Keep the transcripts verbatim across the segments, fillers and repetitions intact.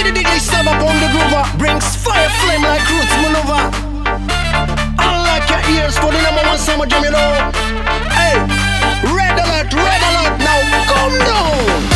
the D J stab upon the groover, brings fire flame like roots maneuver. Unlock your ears for the number one summer jam, you know. Hey, red alert, red alert, now come down.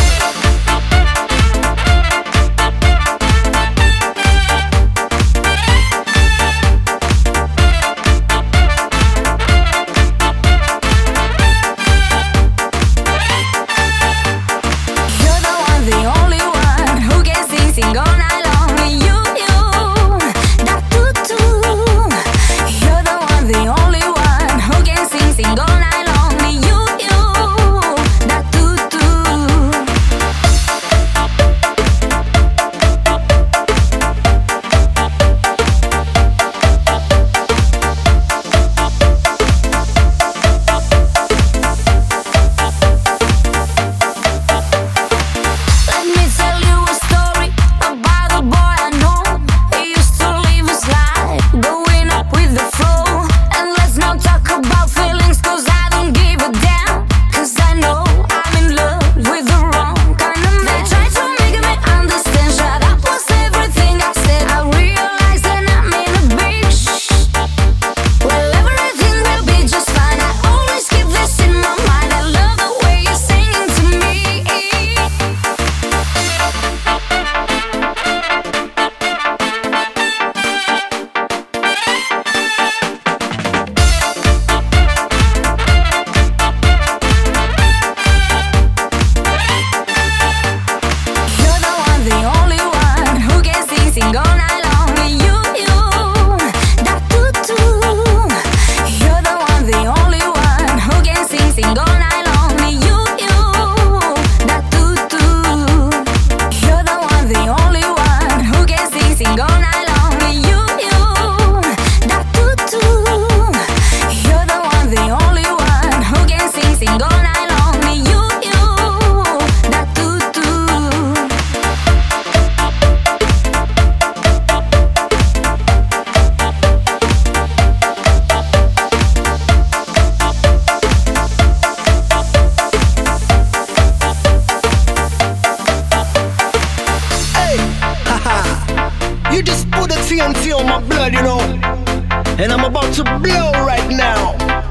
You just put the T N T on my blood, you know. And I'm about to blow right now.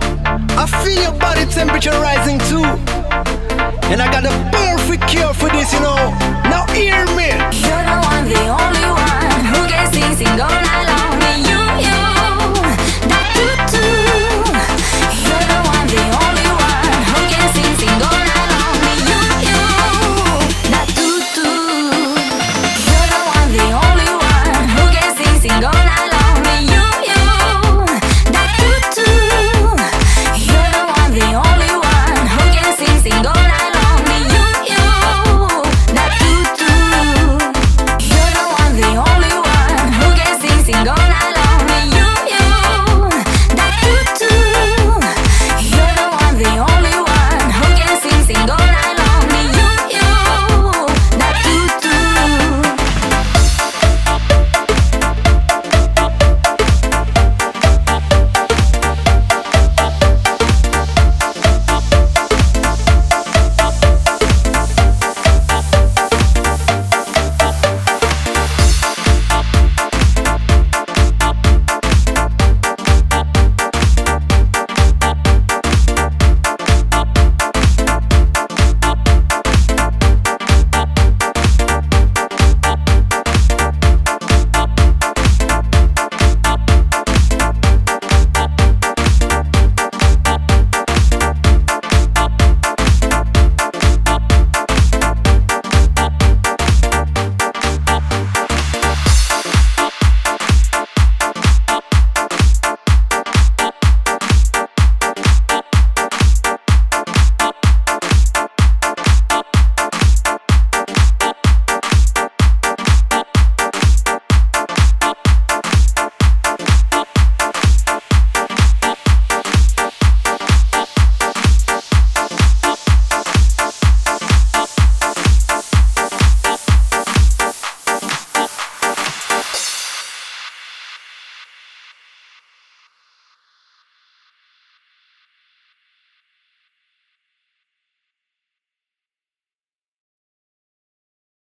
I feel your body temperature rising too. And I got a perfect cure for this, you know. Now hear me. You're the one, the only one who can sing, sing all night long. You